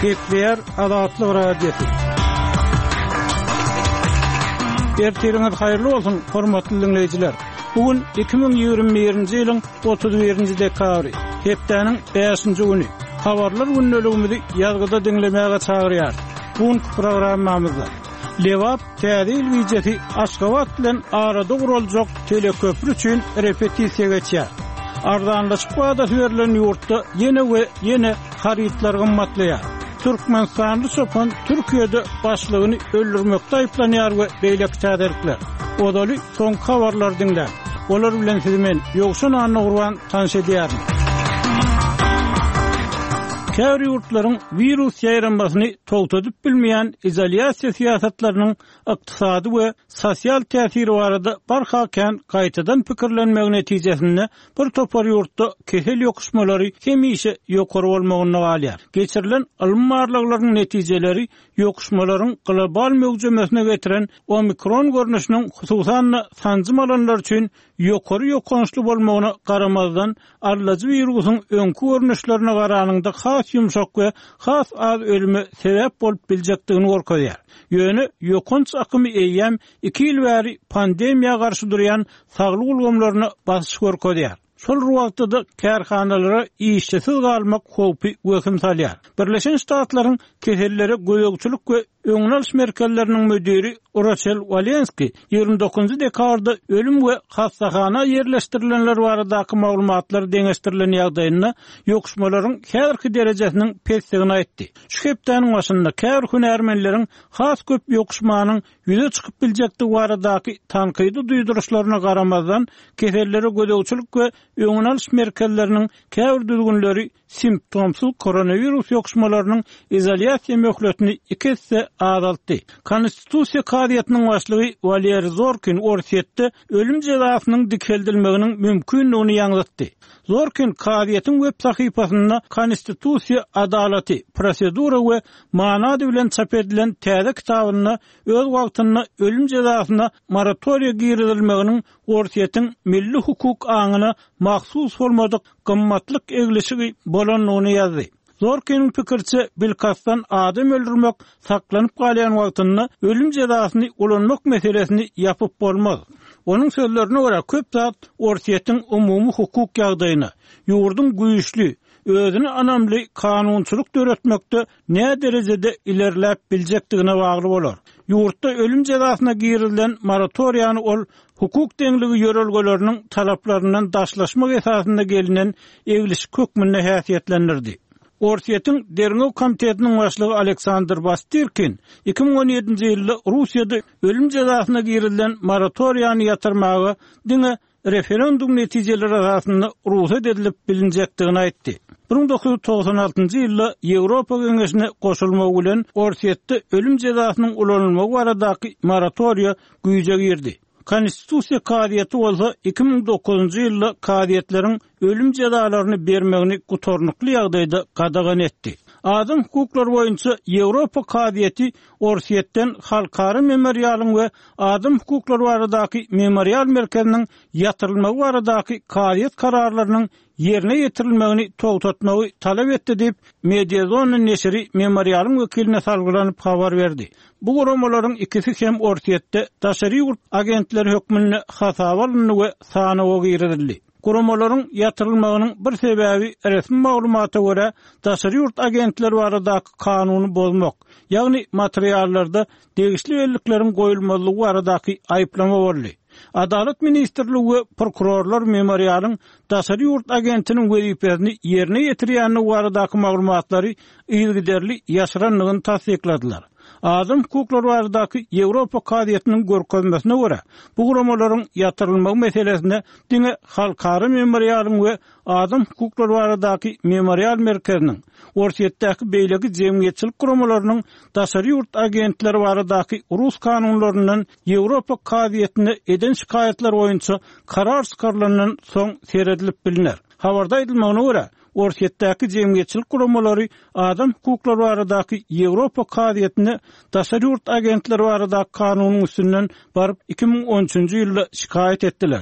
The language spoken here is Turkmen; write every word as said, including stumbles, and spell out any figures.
Bekleyer Azatlyk radiosu. Ertiriňiz haýyrly bolsun, hormatly dinleýijiler. Bugün iki bin ýygrimi birinji ýylyň otuz birinji dekabry, hepdeniň beşinji güni. Habarlar günneligimizi ýazgyda dinlemäge çagyrýar. Bugün programmamyzda Lewap täzil widjeti Aşgabat bilen arada guraljak teleköprü üçin repetisiýa geçýär. Arzanlaşyp wada verilen ýurtda ýene we ýene haritlar gymmatlaýar. Türkmenistanly sopan Türkiýede başlygyny öldürmekde aýplanýar we beýleki täderikler. Odaly soň habarlar dinler. Olar bilen sizi men ýokşan anna gurban tanış edýärim. Käwri ýurtlaryň virus ýaýranmasyny togtadyp bilmeýän izolasiýa siýasatlarynyň ykdysady we sosial täsiri barada barhakan gaýtadan pikirlenmegi netijesinde bir topar ýurtda kesel ýokuşmalary hemişe ýokary bolmagyny galýar. Geçirilen alymmarlyklaryň netijeleri ýokuşmalaryň global mögüjemesine getiren omikron görnüşiniň hususan sanjym alanlar üçin ýokary ýokançly bolmagyna garamazdan arlajy wirusyň öňkü görnüşlerine garanyňda has ýumşak we has az ölüme sebäp bolup biljekdigini gorkaýar. Ýöne ýokanç akymy eýýäm iki ýyl bäri pandemiýa garşy durýan saglyk ulgamlaryna basyş gorkaýar. Şol wagtda kärhanalara işçisiz galmak howpy weküm salýar. Birleşen Ştatlaryň kesellere göýekçilik we öňnäliş merkezleriniň müdiri Rachel Walensky ýygrimi dokuzynjy dekabrda ölüm we hastahana ýerleşdirilenler baradaky maglumatlary deňeşdirilen ýagdaýynda ýokuşmalaryň häzirki derejesiniň pesdigini aýtdy. Şu hepdeniň başynda käbir hünärmenleriň has köp ýokuşmanyň ýüze çykyp biljektigi baradaky tankydy duýduruşlaryna garamazdan kesellere göýekçilik we öňnäliş merkezleriniň käbir düzgünleri simptomsuz koronavirus ýokuşmalarynyň izolasiýa möhletini ikisi azaltdy. Konstitusiýa kadiýatynyň başlygy Valery Zorkin Orsiýetde ölüm jazasynyň dikeldilmeginiň mümkinligini ýaňlatdy. Zorkin kadiýatyň web sahypasynda Konstitusiýa adalaty, prosedura we manady bilen çap edilen täze kitabyna öz wagtynda ölüm jazasyna moratoriýa girilmeginiň Orsiýetiň milli hukuk aňyna mahsus bolmadyk gymmatlyk eglişigi bolanlygyny ýazdy. Zorkin'in pikirçe bilkastan adam öldürmek saklanyp galýan wagtynda ölüm jazasyny ulanmak meselesini ýapyp bolmaz. Onun sözlerine göre köp zat Orsiýetiň umumy hukuk ýagdaýyna, ýurdun güýçli, özüni anamly kanunçylyk döretmekde ne derejede ilerläp biljekdigine bagly bolar. Ýurtda ölüm jazasyna girilen moratoriýany ol hukuk deňligi ýörelgeleriniň talaplaryndan daşlaşmak esasynda gelinen eglişik hökmüne häsiýetlendirdi. Orsiýetiň Derňew komitetiniň başlygy Aleksandr Bastirkin iki bin on ýedinji ýylda Russiýada ölüm jazasyna girilen moratoriýany ýatyrmagy diňe referendum netijeleri arasynda ruhsat edilip bilinjekdigini aýtdy. bir bin dokuz yüz togsan altynjy ýylda Ýewropa Geňeşine goşulmagy bilen Orsiýetde ölüm jazasynyň ulanylmagy baradaky moratoriýa güýje girdi. Konstitusiýa kadiýeti bolsa iki bin dokuzynjy ýylda kadiýetleriň ölüm jazalaryny bermegini gutornukly ýagdaýda gadagan etdi. Adam hukuklary boýunça Ýewropa kadiýeti Orsiýetden halkary memorialyň we adam hukuklary baradaky memorial merkeziniň ýatyrylmagy baradaky kadiýet kararlarynyň ýerine ýetirilmegini togtatmagy talap etdi diýip Mediazona neşri memorialyň wekiline salgylanyp habar berdi. Bu goromalaryň ikisi hem Orsiýetde daşary ýurt agentleri hökmüne hasabalyny we sanawy girildi. Goromalaryň ýatyrylmagynyň bir sebäbi resmi maglumata görä daşary ýurt agentleri baradaky kanuny bozmak, ýagny materiallarda degişli bellikleriň goýulmalygy baradaky aýplama boldy. Adalet Ministrligi we prokurorlar memorialyň daşary ýurt agentiniň wezipesini ýerine ýetirýäni baradaky maglumatlary ýygyderli ýaşyranlygyny tasdikladylar. Adam hukuklary baradaky Ýewropa kadiýetiniň görkezmesine görä bu goromalaryň ýatyrylmagy meselesinde diňe halkary memorialyň we adam hukuklary baradaky memorial merkeziniň Orsiýetdäki beýleki jemgyýetçilik goromalarynyň daşary ýurt agentleri baradaky Rus kanunlaryndan Ýewropa kadiýetine eden şikaýetler boýunça karar çykarylanyň soň seredilip bilinär. Habarda aýdylmagyna görä Orsiýetdäki jemgyýetçilik guramalary adam hukuklary baradaky Ýewropa kadiýetine daşary ýurt agentleri baradaky kanunyň üstünden baryp iki bin on üçinji ýylda şikaýet etdiler.